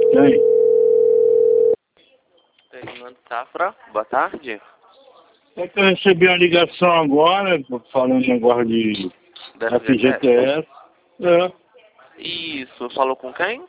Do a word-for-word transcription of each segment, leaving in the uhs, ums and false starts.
Tem. Fernando Safra, boa tarde. É que eu recebi uma ligação agora, falando negócio de Da F G T S. É. Isso, falou com quem?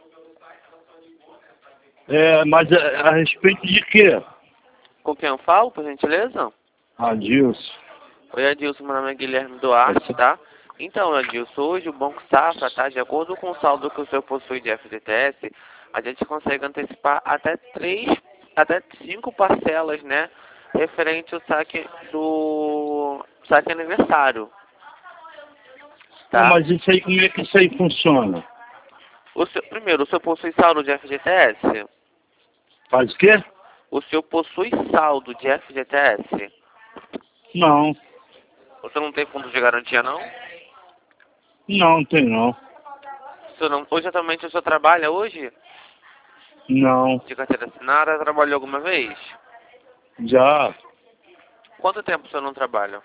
É, mas a, a respeito de quê? Com quem eu falo, por gentileza? Adilson. Oi, Adilson, meu nome é Guilherme Duarte, tá? Então, Adilson, hoje o Banco Safra, tá? De acordo com o saldo que o senhor possui de F G T S, a gente consegue antecipar até três, até cinco parcelas, né? Referente ao saque do saque aniversário. Ah, Tá? mas isso aí, como é que isso aí funciona? O seu, primeiro, o senhor possui saldo de F G T S? Faz o quê? O senhor possui saldo de F G T S? Não. Você não tem fundo de garantia, não? Não, não tem não. O senhor não hoje, atualmente, o senhor trabalha hoje? Não. De carteira assinada, trabalhou alguma vez? Já. Quanto tempo o senhor não trabalha?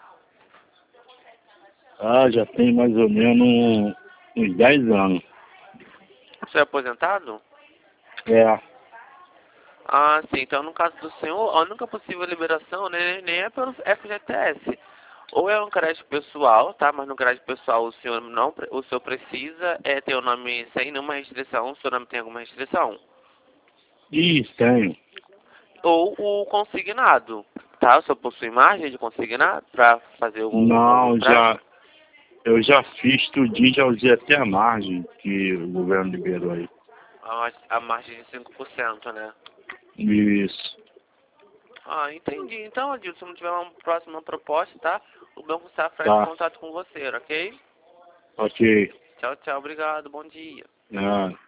Ah, já tem mais ou menos uns dez anos. O senhor é aposentado? É. Ah, sim. Então, no caso do senhor, a única possível liberação, né, nem é pelo F G T S. Ou é um crédito pessoal, tá? Mas no crédito pessoal o senhor não, pre- o senhor precisa é ter o nome sem nenhuma restrição. O seu nome tem alguma restrição? Isso, tenho. Ou o consignado, tá? O senhor possui margem de consignado para fazer algum, algum Não, empréstimo? já. Eu já fiz tudinho, já usei até a margem que o governo liberou aí. A, mar- a margem de cinco por cento, né? Isso. Ah, entendi. Então, Adilson, se não tiver uma próxima proposta, tá? O Banco Safra entra em Tá. contato com você, ok? Ok. Tchau, tchau. Obrigado. Bom dia. Ah.